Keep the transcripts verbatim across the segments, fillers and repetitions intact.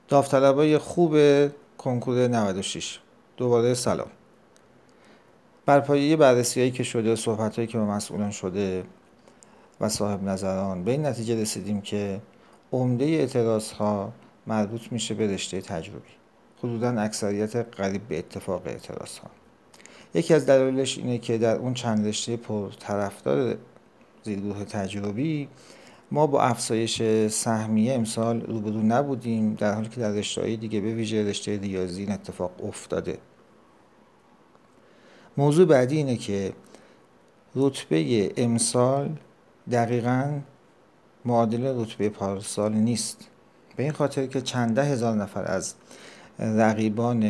داوطلبای خوب کنکور نود و شش، دوباره سلام. بر پایه بررسی‌هایی که شده، صحبت‌هایی که با مسئولان شده و صاحب نظران، به این نتیجه رسیدیم که عمده اعتراض‌ها مربوط میشه به رشته تجربی، حدوداً اکثریت قریب به اتفاق اعتراض‌ها. یکی از دلایلش اینه که در اون چند رشته پرطرفدار زیرگروه تجربی ما با افزایش سهمیه امسال روبرو نبودیم، در حالی که در رشته‌های دیگه به ویژه رشته ریاضی این اتفاق افتاده. موضوع بعدی اینه که رتبه امسال دقیقاً معادل رتبه پارسال نیست، به این خاطر که چند ده هزار نفر از رقیبان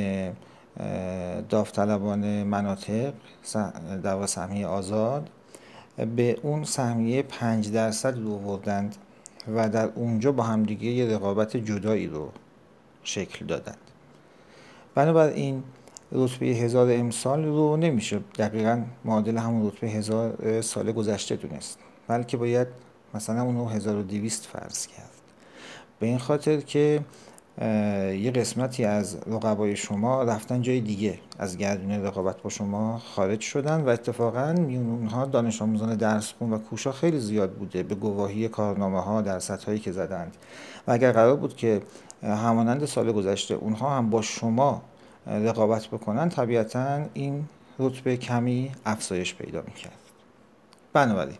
داوطلبان مناطق در واقع سهمیه آزاد به اون سهمیه پنج درصد رو آوردند و در اونجا با همدیگه یه رقابت جدایی رو شکل دادند. بنابراین رتبه هزار امسال رو نمیشه دقیقاً معادل همون رتبه هزار سال گذشته دونست، بلکه باید مثلا اون رو هزار و دویست فرض کرد، به این خاطر که یه قسمتی از رقبای شما رفتن جای دیگه، از گردونه رقابت با شما خارج شدن و اتفاقاً میون اونها دانش آموزان درس خون و کوشا خیلی زیاد بوده به گواهی کارنامه ها در سطح هایی که زدند و اگر قرار بود که همانند سال گذشته اونها هم با شما رقابت بکنن، طبیعتاً این رتبه کمی افزایش پیدا میکرد. بنابراین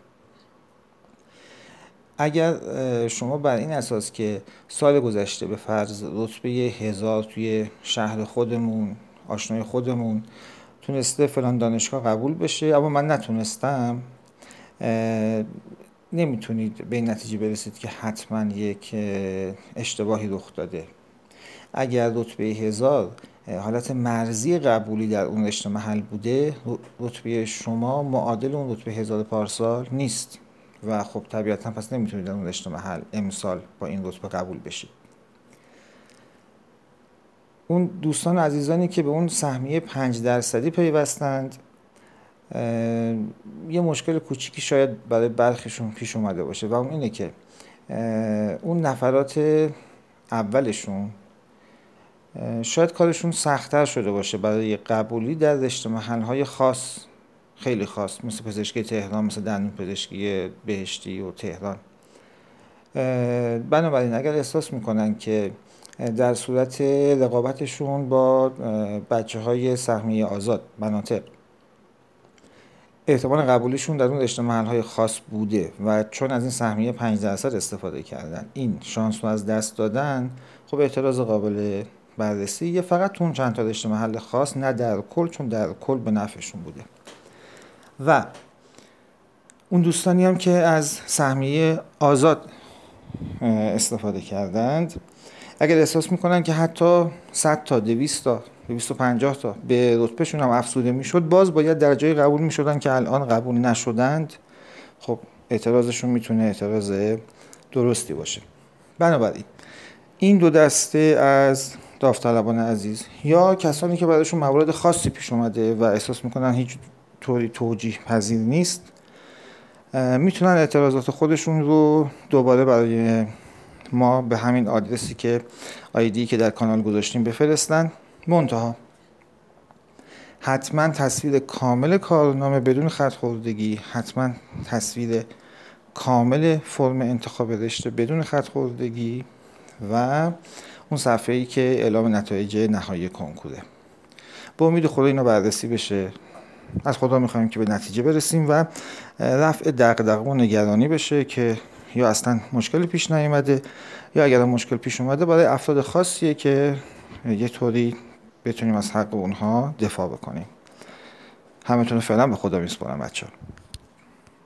اگر شما بر این اساس که سال گذشته به فرض رتبه هزار توی شهر خودمون، آشنای خودمون تونسته فلان دانشگاه قبول بشه اما من نتونستم، نمیتونید به این نتیجه برسید که حتما یک اشتباهی رخ داده. اگر رتبه هزار حالت مرزی قبولی در اون رشته محل بوده، رتبه شما معادل اون رتبه هزار پارسال نیست و خب طبیعتا پس نمیتونید در اون رشته محل امسال با این رتبه قبول بشید. اون دوستان عزیزانی که به اون سهمیه پنج درصدی پیوستند، یه مشکل کوچیکی شاید برای برخیشون پیش اومده باشه و اون اینه که اون نفرات اولشون شاید کارشون سخت‌تر شده باشه برای قبولی در رشته محل‌های خاص، خیلی خاص، مثل پزشکی تهران، مثل دندون پزشکی بهشتی و تهران. بنابراین اگر احساس میکنن که در صورت رقابتشون با بچه‌های سهمیه آزاد مناطق احتمال قبولیشون در اون رشته محل‌های خاص بوده و چون از این سهمیه پنج درصد استفاده کردن این شانس رو از دست دادن، خب اعتراض قابل بررسیه، فقط تو اون چند تا رشته محل خاص، نه در کل، چون در کل به نفعشون بوده. و اون دوستانی هم که از سهمیه آزاد استفاده کردند، اگر احساس میکنن که حتی صد تا دویست تا دویست و پنجاه تا به رتبهشون هم افزوده میشد، باز باید درجه قبول میشدن که الان قبول نشدند، خب اعتراضشون میتونه اعتراض درستی باشه. بنابراین این دو دسته از داوطلبان عزیز یا کسانی که برایشون موارد خاصی پیش اومده و احساس میکنن هیچ طوری توجیه پذیر نیست، میتونن اعتراضات خودشون رو دوباره برای ما به همین آدرسی که آیدی که در کانال گذاشتیم بفرستن. منتها حتما تصویر کامل کارنامه بدون خط خوردگی، حتما تصویر کامل فرم انتخاب رشته بدون خط خوردگی و اون صفحه‌ای که اعلام نتایج نهایی کنکوره. با امید خدا اینا بررسی بشه. از خدا میخوایم که به نتیجه برسیم و رفع دغدغه و نگرانی بشه که یا اصلا مشکلی پیش نیامده یا اگر مشکل پیش اومده برای افراد خاصیه که یه طوری بتونیم از حق اونها دفاع بکنیم. همتون فعلا به خدا میسپارم بچه‌ها.